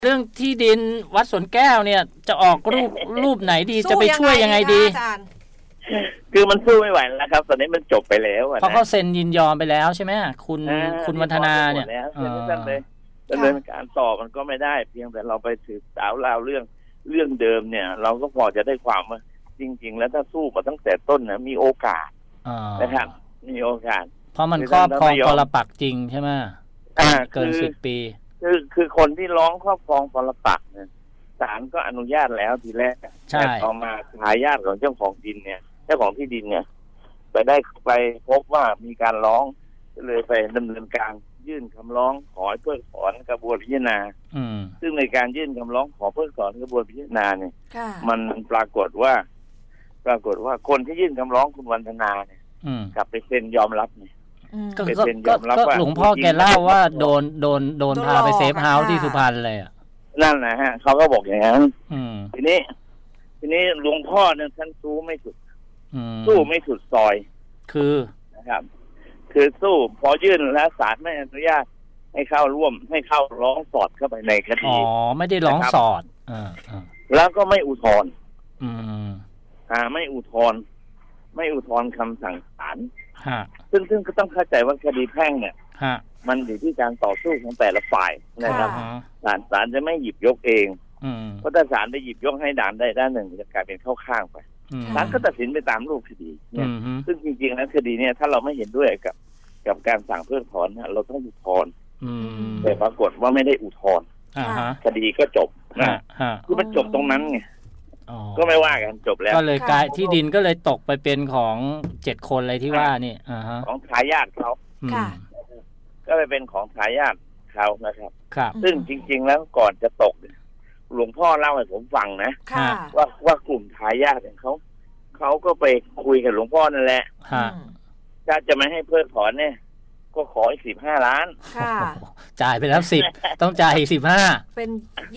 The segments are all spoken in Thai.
เรื่องที่ดินวัดสวนแก้วเนี่ยจะออกรูปไหนดีจะไปช่วยยังไงดีคือมันสู้ไม่ไหวแล้วครับตอนนี้มันจบไปแล้วเพราะเขาเซ็นยินยอมไปแล้วใช่ไหมคุณวัฒนาเนี่ยท่านเลยดำเนินการต่อมันก็ไม่ได้เพียงแต่เราไปสืบสาวราวเรื่องเดิมเนี่ยเราก็พอจะได้ความว่าจริงๆแล้วถ้าสู้มาตั้งแต่ต้นนะมีโอกาสนะครับมีโอกาสเพราะมันครอบครองปรปักษ์จริงใช่ไหมเกิน10 ปีคือคนที่ร้องครอบครองปรปักษ์เนี่ยศาลก็อนุญาตแล้วทีแรกแต่ต่อมาทายาทของเจ้าของดินเนี่ยเจ้าของที่ดินเนี่ยไปพบว่ามีการร้องเลยไปดำเนินการยื่นคำร้องขอเพิกถอนกระบวนพิจารณาซึ่งในการยื่นคำร้องขอเพิกถอนกระบวนพิจารณาเนี่ยมันปรากฏว่าคนที่ยื่นคำร้องคุณวันธนาเนี่ยกลับไปเซ็นยอมรับเนี่ยก็หลวงพ่อแกเล่าว่าโดนพาไปเซฟเฮาส์ที่สุพรรณเลยนั่นนะฮะเขาก็บอกอย่างนั้นทีนี้หลวงพ่อเนี่ยท่านสู้ไม่สุดซอยคือนะครับคือสู้พอยื่นแล้วศาลไม่อนุญาตให้เข้าร่วมให้เข้าร้องสอดเข้าไปในคดีไม่ได้ร้องสอดแล้วก็ไม่อุทธรณ์ไม่อุทธรณ์คำสั่งศาลซึ่งก็ต้องเข้าใจว่าคดีแพ่งเนี่ยมันอยู่ที่การต่อสู้ของแต่ละฝ่ายนะครับศาลจะไม่หยิบยกเองเพราะถ้าศาลได้หยิบยกให้ด้านใดด้านหนึ่งจะกลายเป็นเข้าข้างไปศาลก็ตัดสินไปตามรูปคดีเนี่ยซึ่งจริงๆแล้วคดีเนี่ยถ้าเราไม่เห็นด้วยกับการสั่งเพิกถอนเราต้องอุทธรณ์แต่ปรากฏว่าไม่ได้อุทธรณ์คดีก็จบนะคือมันจบตรงนั้นไงก็ไม่ว่ากันจบแล้วก็เลยกลายที่ดินก็เลยตกไปเป็นของ7 คนเลยที่ว่านี่ของทายาทเขาก็เลยเป็นของทายาทเขานะครับซึ่งจริงๆแล้วก่อนจะตกหลวงพ่อเล่าให้ผมฟังนะว่ากลุ่มทายาทเขาก็ไปคุยกับหลวงพ่อนั่นแหละถ้าจะไม่ให้เพิกถอนเนี่ยก็ขออีก15 ล้านจ่ายไปแล้ว10ต้องจ่ายอีก15 เป็น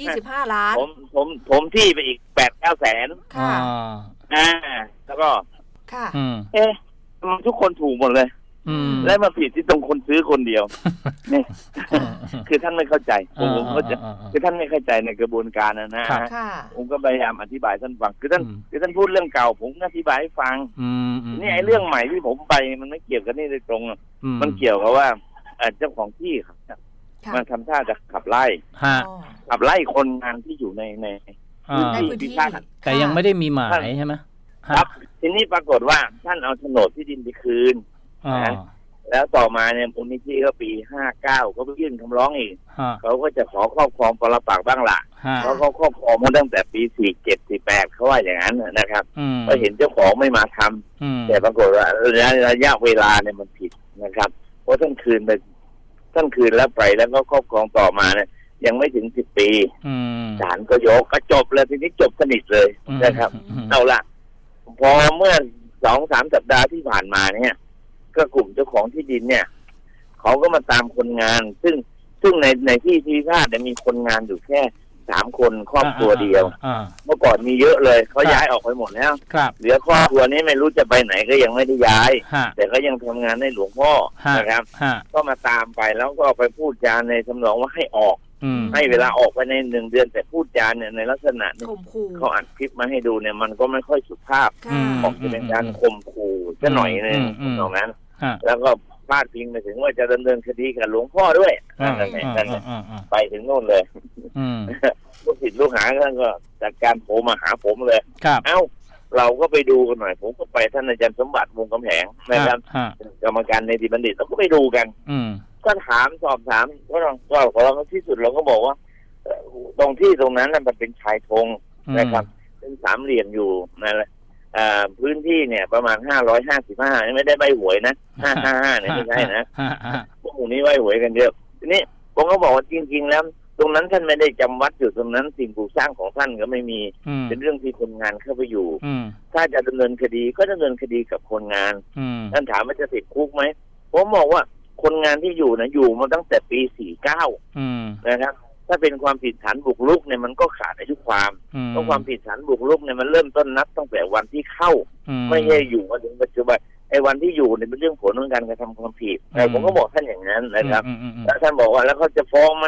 25 ล้านผมที่ไปอีก 8-9 แสนแล้วก็ทุกคนถูกหมดเลยและมาผิดที่ตรงคนซื้อคนเดียวนี่คือท่านไม่เข้าใจผมก็จะคือท่านไม่เข้าใจในกระบวนการนะผมก็พยายามอธิบายท่านฟังคือท่านพูดเรื่องเก่าผมก็อธิบายให้ฟังนี่ไอ้เรื่องใหม่ที่ผมไปมันไม่เกี่ยวกันนี่โดยตรงมันเกี่ยวกับว่าเจ้าของที่ครับมันทำท่าจะขับไล่คนงานที่อยู่ในพื้นที่แต่ยังไม่ได้มีหมายใช่ไหมครับทีนี้ปรากฏว่าท่านเอาโฉนดที่ดินไปคืนแล้วต่อมาเนี่ยมูลนิธิก็ปี59ก็ไปยื่นคำร้องอีกเขาก็จะขอครอบครองปรปักษ์บ้างล่ะเพราะเขาครอบครองมาตั้งแต่ปี47-48เขาว่าอย่างนั้นนะครับก็เห็นเจ้าของไม่มาทำแต่ปรากฏว่าระยะเวลาเนี่ยมันผิดนะครับเพราะท่านคืนแล้วไปแล้วก็ครอบครองต่อมาเนี่ยยังไม่ถึง10 ปีศาลก็ยกก็จบเลยทีนี้จบสนิทเลยนะครับเอาล่ะพอเมื่อ 2-3 สัปดาห์ที่ผ่านมาเนี่ยก็กลุ่มเจ้าของที่ดินเนี่ยเขาก็มาตามคนงานซึ่งในที่พิพาทเนี่ยมีคนงานอยู่แค่3 คนครอบครัวเดียวเมื่อก่อนมีเยอะเลยเขาย้ายออกไปหมดแล้วเหลือครอบครัวนี้ไม่รู้จะไปไหนก็ยังไม่ได้ย้ายแต่ก็ยังทำงานให้หลวงพ่อนะครับก็มาตามไปแล้วก็ไปพูดจาในทำนองว่าให้ออกให้เวลาออกไปใน1 เดือนแต่พูดจาเนี่ยในลักษณะนี้เขาอัดคลิปมาให้ดูเนี่ยมันก็ไม่ค่อยสุภาพออกจะเป็นการข่มขู่ซะหน่อยนึงตรงนั้นแล้วก็พาดพิงไปถึงว่าจะดำเนินคดีกับหลวงพ่อด้วยนั่นแหละไปถึงโน่นเลยลูกศิษย์ลูกหาก็จัดการโทรมาหาผมเลยเอ้าเราก็ไปดูกันหน่อยผมก็ไปท่านอาจารย์สมบัติวงศ์กำแหงนะครับกรรมการในที่บัณฑิตเราก็ไปดูกันก็ถามสอบถามก็ของเราที่สุดเราก็บอกว่าตรงที่ตรงนั้นมันเป็นชายธงนะครับเป็น3 เหลี่ยมอยู่นั่นแหละพื้นที่เนี่ยประมาณ555ไม่ได้ใบหวยนะ555เนี่ยไม่ใช่นะพวกหมู่นี้ใบหวยกันเยอะทีนี้ผมก็บอกว่าจริงๆแล้วตรงนั้นท่านไม่ได้จำวัดอยู่ตรงนั้นสิ่งปลูกสร้างของท่านก็ไม่มีเป็นเรื่องที่คนงานเข้าไปอยู่ถ้าจะดำเนินคดีก็ดำเนินคดีกับคนงานท่านถามว่าจะติดคุกไหมผมบอกว่าคนงานที่อยู่นะอยู่มาตั้งแต่ปี49นะครับถ้าเป็นความผิดฐานบุกรุกเนี่ยมันก็ขาดอายุความเพราะความผิดฐานบุกรุกเนี่ยมันเริ่มต้นนับตั้งแต่วันที่เข้าไม่ใช่อยู่มาถึงปัจจุบันไอ้วันที่อยู่เนี่ยเป็นเรื่องผลของการกระทำความผิดแต่ผมก็บอกท่านอย่างนั้นนะครับแล้วท่านบอกว่าแล้วเขาจะฟ้องไหมผ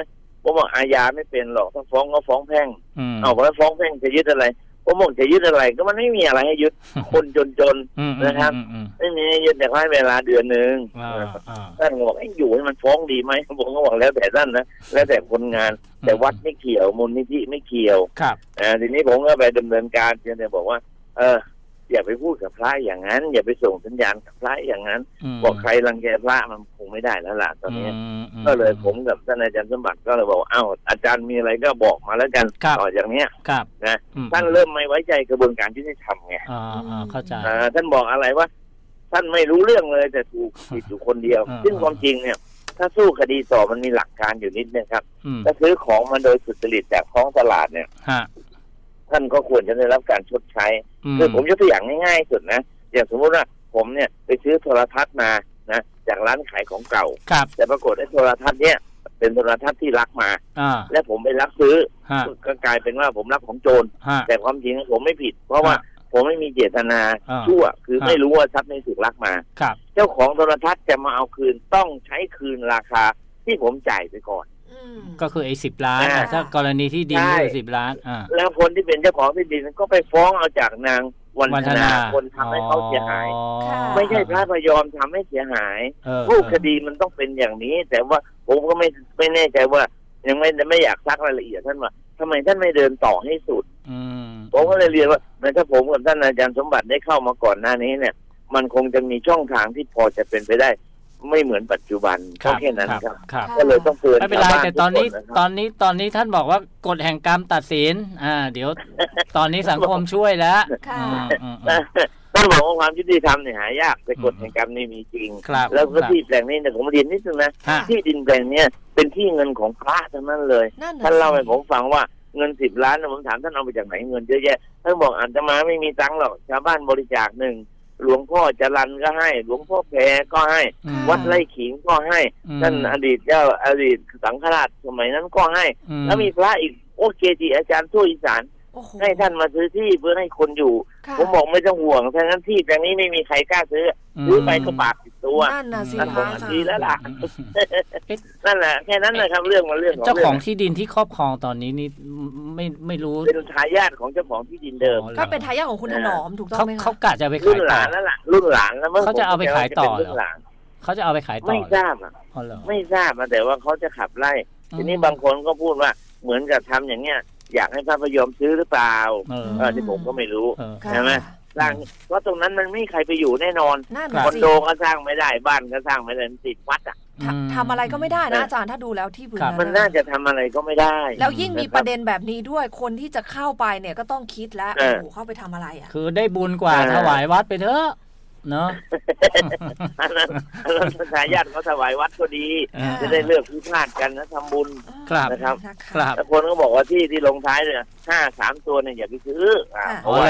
ผมบอกอาญาไม่เป็นหรอกถ้าฟ้องก็ฟ้องแพ่งเอาแล้วฟ้องแพ่งจะยึดอะไรผมบอกจะยึดอะไรก็มันไม่มีอะไรให้ยึดคนจนๆนะครับไม่มีให้ยึดแต่ให้เวลาเดือนนึงท่านบอกให้อยู่ให้มันฟ้องดีไหมผมก็บอกแล้วแต่ท่านนะแล้วแต่คนงานแต่วัดไม่เกี่ยวมูลนิธิไม่เกี่ยวทีนี้ผมก็ไปดำเนินการเนี่ยบอกว่าอย่าไปพูดกับพระอย่างนั้นอย่าไปส่งสัญญาณกับพระอย่างนั้นบอกใครรังแกพระมันคงไม่ได้แล้วล่ะตอนนี้ก็เลยผมกับท่านอาจารย์สมบัติก็เลยบอกอ้าวอาจารย์มีอะไรก็บอกมาแล้วกันต่อจากเนี้ยนะท่านเริ่มไม่ไว้ใจกระบวนการยุติธรรมไงเข้าใจท่านบอกอะไรว่าท่านไม่รู้เรื่องเลยแต่ถูกผิดอยู่คนเดียวซึ่งความจริงเนี่ยถ้าสู้คดีต่อมันมีหลักการอยู่นิดนึงครับถ้าซื้อของมาโดยสุจริตจากท้องตลาดเนี่ยท่านก็ควรจะได้รับการชดใช้คือผมยกตัวอย่างง่ายๆสุดนะอย่างสมมติว่าผมเนี่ยไปซื้อโทรทัศน์มานะจากร้านขายของเก่าแต่ปรากฏไอ้โทรทัศน์เนี่ยเป็นโทรทัศน์ที่ลักมาและผมไปลักซื้อก็กลายเป็นว่าผมลักของโจรแต่ความจริงผมไม่ผิดเพราะว่าผมไม่มีเจตนาชั่วคือไม่รู้ว่าทรัพย์นี้ถูกลักมาเจ้าของโทรทัศน์จะมาเอาคืนต้องใช้คืนราคาที่ผมจ่ายไปก่อนก็คือไอ้10 ล้านถ้ากรณีที่ดินคือ10 ล้านแล้วคนที่เป็นเจ้าของที่ดินก็ไปฟ้องเอาจากนางวันธนาคนทำให้เขาเสียหายไม่ใช่พระพยอมทำให้เสียหายรูปคดีมันต้องเป็นอย่างนี้แต่ว่าผมก็ไม่แน่ใจว่ายังไม่อยากซักรายละเอียดท่านว่าทำไมท่านไม่เดินต่อให้สุดผมก็เลยเรียนว่าถ้าผมกับท่านอาจารย์สมบัติได้เข้ามาก่อนหน้านี้เนี่ยมันคงจะมีช่องทางที่พอจะเป็นไปได้ไม่เหมือนปัจจุบันก็แค่นั้นครับก็เลยต้องเตือนไม่เป็นไรแต่ตอนนี้ท่านบอกว่ากฎแห่งกรรมตัดสินเดี๋ยวตอนนี้สังคมช่วยแล้วท่านบอกว่าความยุติธรรมเนี่ยหายากแต่กฎแห่งกรรมนี่มีจริงแล้วก็ที่แปลงนี้เนี่ยผมเรียนนิดนึงนะที่ดินแปลงนี้เป็นที่เงินของพระทั้งนั้นเลยท่านเล่าให้ผมฟังว่าเงิน10 ล้านผมถามท่านเอาไปจากไหนเงินเยอะแยะท่านบอกอาตมาไม่มีตังค์หรอกชาวบ้านบริจาค1หลวงพ่อจรัญก็ให้หลวงพ่อแพรก็ให้วัดไร่ขิงก็ให้ท่านอดีตสังฆราชสมัยนั้นก็ให้แล้วมีพระอีกเกจิอาจารย์ทั่วอีสานให้ท่านมาซื้อที่เพื่อให้คนอยู่ผมบอกไม่ต้องห่วงถ้างั้นที่แปลงนี้ไม่มีใครกล้าซื้อไปก็บาปติดตัวนั่นน่ะสิดีแล้วล่ะนั่นแหละแค่นั้นนะครับเรื่องเจ้าของที่ดินที่ครอบครองตอนนี้นี่ไม่รู้เป็นทายาทของเจ้าของที่ดินเดิมก็เป็นทายาทของคุณถนอมถูกต้องไหมคะเขากะจะไปขายต่อรุ่นหลานแล้วล่ะรุ่นหลานแล้วเขาจะเอาไปขายต่อเขาจะเอาไปขายต่อไม่ทราบไม่ทราบแต่ว่าเขาจะขับไล่ทีนี้บางคนก็พูดว่าเหมือนกับทำอย่างเงี้ยอยากให้พระพยอมซื้อหรือเปล่าที่ผมก็ไม่รู้ใช่ไหมสร้างเพราะตรงนั้นมันไม่มีใครไปอยู่แน่นอนคอนโดก็สร้างไม่ได้บ้านก็สร้างไม่ได้ติดวัดทำอะไรก็ไม่ได้นะอาจารย์ถ้าดูแล้วที่พื้นมันน่าจะทำอะไรก็ไม่ได้แล้วยิ่งมีประเด็นแบบนี้ด้วยคนที่จะเข้าไปเนี่ยก็ต้องคิดแล้วโอ้โหเข้าไปทำอะไรคือได้บุญกว่าถวายวัดไปเถอะเนาะอันนั้นทายาทเขาถวายวัดก็ดีจะได้เลือกพิพาทกันนะทำบุญนะครับแต่คนก็บอกว่าที่ลงท้ายเนี่ย5-3 ตัวเนี่ยอย่าไปซื้อโอ้ย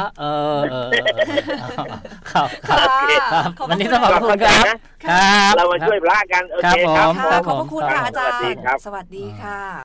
ครับวันนี้ต้องขอบคุณครับเรามาช่วยพระกันโอเคครับขอบคุณค่ะอาจารย์สวัสดีค่ะ